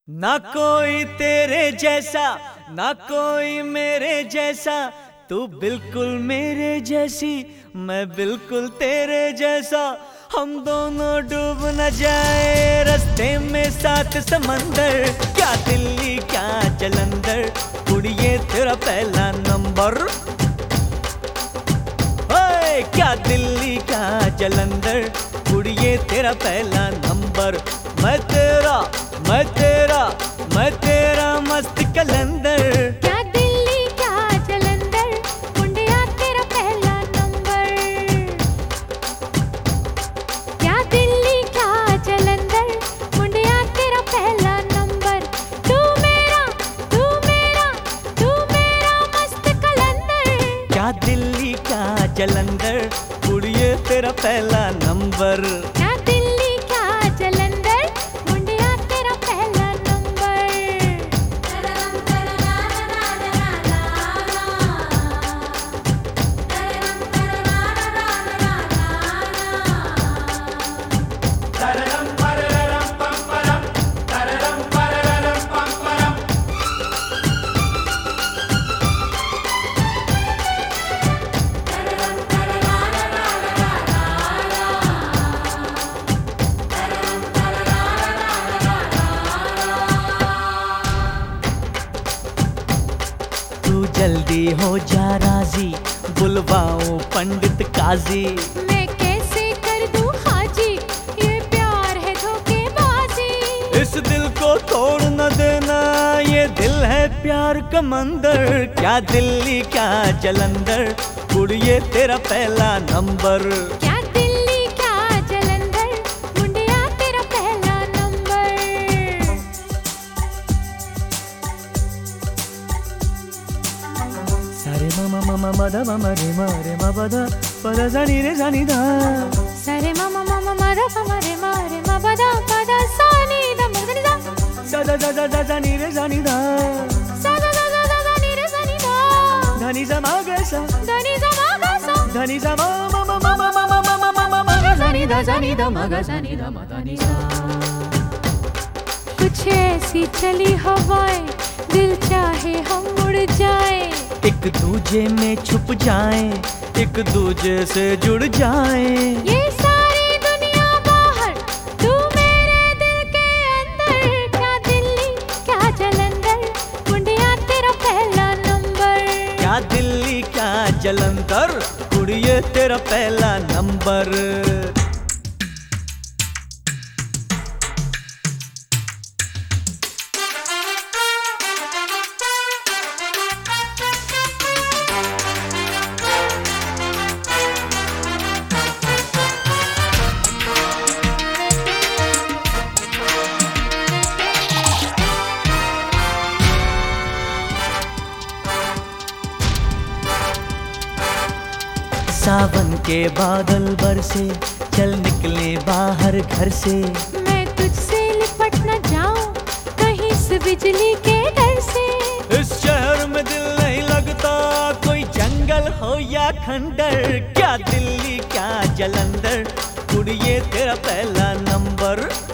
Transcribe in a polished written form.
ना कोई तेरे जैसा, ना कोई मेरे जैसा, तू बिल्कुल मेरे जैसी, मैं बिल्कुल तेरे जैसा। हम दोनों डूब न जाए रास्ते में साथ समंदर। क्या दिल्ली क्या जलंधर, कुड़िए तेरा पहला नंबर। ओए क्या दिल्ली क्या जलंधर, कुड़िए तेरा पहला नंबर। मैं तेरा मैं तेरा मैं तेरा मस्त कलंदर। क्या दिल्ली क्या जलंधर, मुंडिया तेरा पहला नंबर। क्या दिल्ली क्या जलंधर, मुंडिया तेरा पहला नंबर। तू मेरा तू मेरा तू मेरा मस्त कलंदर। क्या दिल्ली क्या जलंधर, कुड़िए तेरा पहला नंबर। क्या दिल्ली क्या जलंधर, मुंडिया तेरा पहला नंबर। तू जल्दी हो जा राजी, बुलवाओ पंडित काजी। मैं कैसे कर दूं हाजी, ये प्यार है धोखेबाजी। इस दिल को तोड़ न देना, ये दिल है प्यार का मंदिर। क्या दिल्ली क्या जलंधर, कुड़िए तेरा पहला नंबर। क्या दिल्ली क्या जलंधर, मुंडिया तेरा पहला नंबर। सारे मामा मामा मदा मामा रे मारे मा बदा पदा जानी रे जानी दा। सरे मामा मामा मादा मामा रे मारे मा बदा पदा सानी दा मगनी दा। दा दा दा दा दा जानी रे जानी दा। सा दा दा दा दा दा नी रे सानी दा। धनी सा मा गा सा, धनी सा मा गा सा। धनी सा मा मा मा मा मा मा मा मा मा मा मा गा जानी दा जानी दा मा गा जानी दा मा धनी सा। कुछ ऐसी चली हवाएं, दिल चाहे हम उड़ जाएं। एक दूजे में छुप जाएं, एक दूजे से जुड़ जाएं। ये सारी दुनिया बाहर, तू मेरे दिल के अंदर। क्या दिल्ली क्या जलंधर, मुंडिया तेरा पहला नंबर। क्या दिल्ली क्या जलंधर, कुड़िए तेरा पहला नंबर। सावन के बादल बरसे, चल निकले बाहर घर से। मैं तुझसे लिपट न जाऊं कहीं से बिजली के डर से। इस शहर में दिल नहीं लगता, कोई जंगल हो या खंडर। क्या दिल्ली क्या जलंधर, कुड़िए तेरा पहला नंबर।